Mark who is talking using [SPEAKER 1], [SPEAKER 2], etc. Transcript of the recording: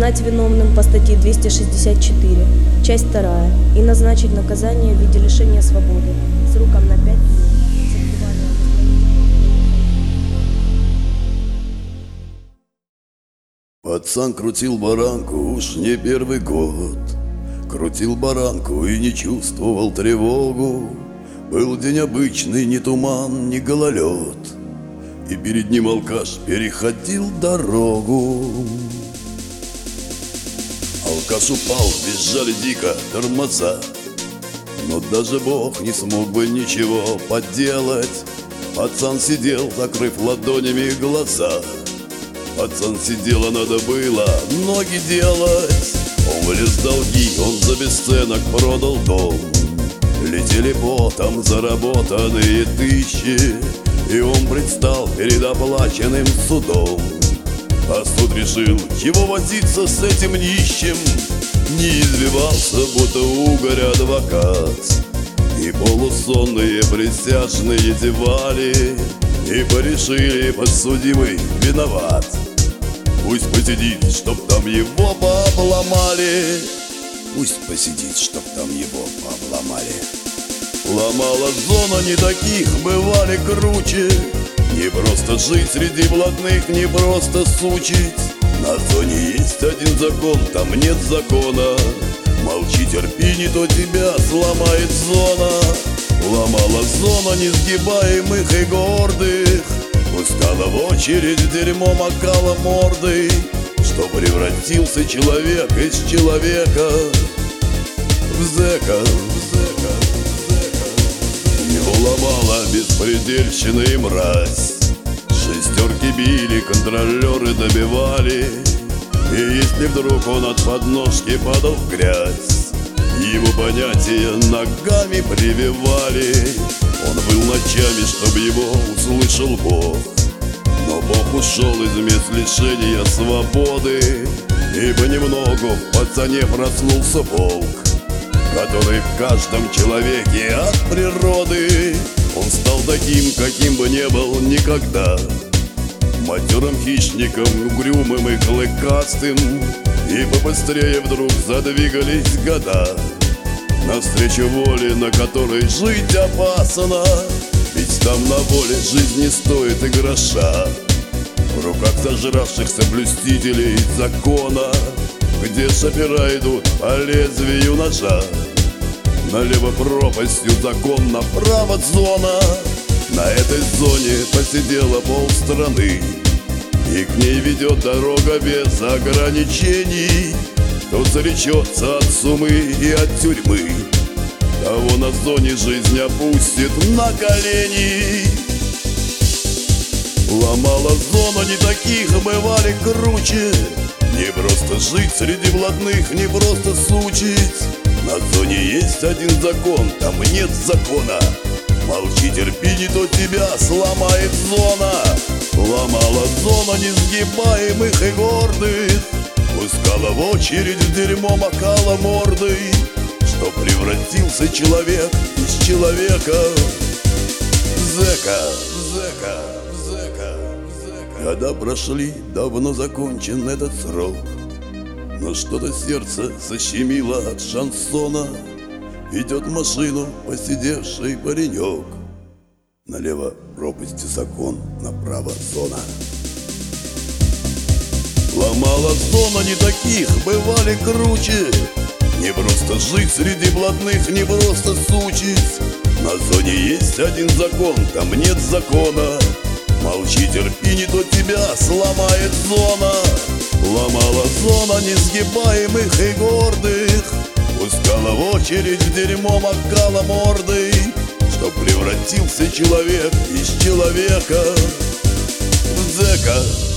[SPEAKER 1] признать виновным по статье 264, часть 2, и назначить наказание в виде лишения свободы сроком на 5 лет.
[SPEAKER 2] Пацан крутил баранку уж не первый год. Крутил баранку и не чувствовал тревогу. Был день обычный, ни туман, ни гололед, и перед ним алкаш переходил дорогу. Алкаш упал, визжали дико тормоза, но даже Бог не смог бы ничего поделать. Пацан сидел, закрыв ладонями глаза. Пацан сидел, а надо было ноги делать. Он вылез в долги, он за бесценок продал дом. Летели потом заработанные тысячи, и он предстал перед оплаченным судом. А суд решил его возиться с этим нищим. Не извивался, будто угорь адвокат, и полусонные присяжные зевали, и порешили: подсудимый виноват. Пусть посидит, чтоб там его пообломали. Пусть посидит, чтоб там его пообломали. Ломала зона, не таких бывали круче. Не просто жить среди блатных, не просто сучить. На зоне есть один закон, там нет закона. Молчи, терпи, не то тебя сломает зона. Ломала зона несгибаемых и гордых. Пускала в очередь дерьмо, макала мордой, что превратился человек из человека в зэка. Его ломала беспредельщина и мразь. Шестерки били, контролеры добивали, и если вдруг он от подножки падал в грязь, его понятия ногами прививали. Он был ночами, чтоб его услышал Бог, но Бог ушел из мест лишения свободы, и понемногу в пацане проснулся волк, который в каждом человеке от природы. Он стал таким, каким бы не был никогда, матерым хищником, угрюмым и клыкастым. И побыстрее вдруг задвигались года навстречу воле, на которой жить опасно. Ведь там на воле жизнь не стоит и гроша. В руках зажравшихся блюстителей закона, где шопера идут по лезвию ножа. Налево пропастью закон, направо зона. На этой зоне посидела полстраны, и к ней ведет дорога без ограничений. Кто заречется от сумы и от тюрьмы, того на зоне жизнь опустит на колени. Ломала зона, не таких бывали круче. Не просто жить среди блатных, не просто сучить. На зоне есть один закон, там нет закона. Молчи, терпи, не то тебя сломает зона. Ломала зона несгибаемых и гордых. Пускала в очередь в дерьмо, макала мордой, что превратился человек из человека в зэка. Года прошли, давно закончен этот срок, но что-то сердце защемило от шансона. Ведет машину посидевший паренек. Налево пропасти закон, направо зона. Ломала зона, не таких бывали круче. Не просто жить среди блатных, не просто сучить. На зоне есть один закон, там нет закона. Молчи, терпи, не то тебя сломает зона. Ломала зона несгибаемых и гордых. Пускала в очередь в дерьмо, макала мордой, что превратился человек из человека в зэка.